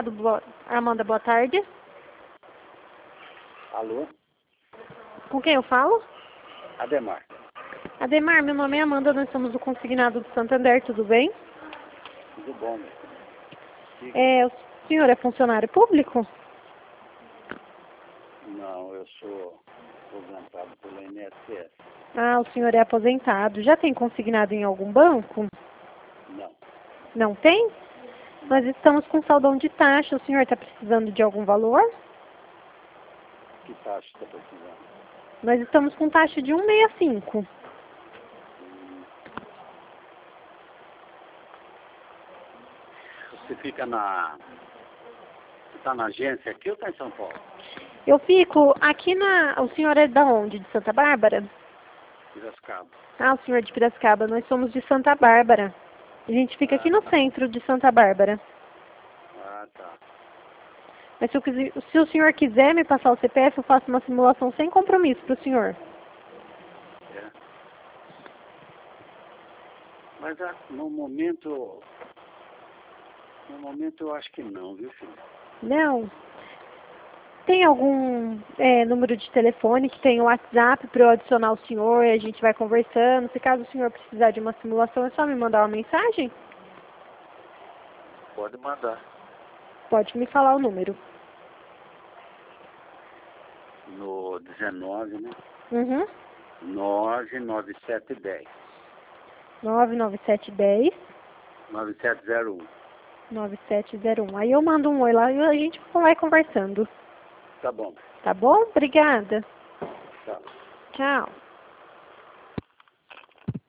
consignado. Amanda, boa tarde. Alô? Com quem eu falo? Ademar. Ademar, meu nome é Amanda, nós somos do Consignado do Santander, tudo bem? Tudo bom, meu? O senhor é funcionário público? Não, eu sou aposentado pela INSS. Ah, o senhor é aposentado. Já tem consignado em algum banco? Não. Não tem? Nós estamos com saldão de taxa. O senhor está precisando de algum valor? Que taxa está precisando? Nós estamos com taxa de 1,65. Você fica na... Você está na agência aqui ou está em São Paulo? Eu fico aqui na... O senhor é da onde? De Santa Bárbara? Piracicaba. Ah, o senhor é de Piracicaba. Nós somos de Santa Bárbara. A gente fica aqui no centro de Santa Bárbara. Ah, tá. Mas se o senhor quiser me passar o CPF, eu faço uma simulação sem compromisso para o senhor. É. Mas no momento eu acho que não, viu, filho? Não. Tem algum número de telefone que tem o WhatsApp para eu adicionar o senhor e a gente vai conversando? Se caso o senhor precisar de uma simulação, é só me mandar uma mensagem? Pode mandar. Pode me falar o número. No 19, né? Uhum. 99710. 99710 9701. 9701. Aí eu mando um oi lá e a gente vai conversando. Tá bom. Tá bom? Obrigada. Tá. Tchau.